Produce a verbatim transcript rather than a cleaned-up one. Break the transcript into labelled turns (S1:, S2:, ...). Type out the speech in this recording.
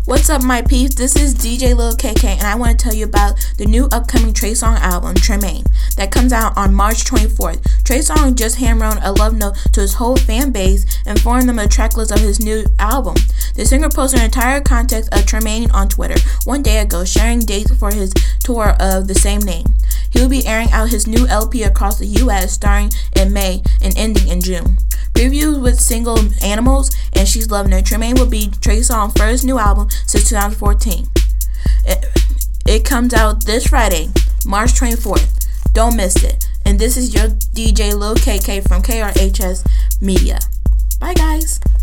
S1: What's up, my peeps? This is D J Lil K K, and I want to tell you about the new upcoming Trey Songz album, Tremaine, that comes out on March twenty-fourth. Trey Songz just hand-wrote a love note to his whole fan base, informing them of the track list of his new album. The singer posted an entire context of Tremaine on Twitter one day ago, sharing dates for his tour of the same name. He will be airing out his new L P across the U S, starting in May and ending in June. Previews with single Animals and She's Loving It. Tremaine will be Trey Songz' first new album since two thousand fourteen. It, it comes out this Friday, March twenty-fourth. Don't miss it. And this is your D J Lil K K from K R H S Media. Bye, guys.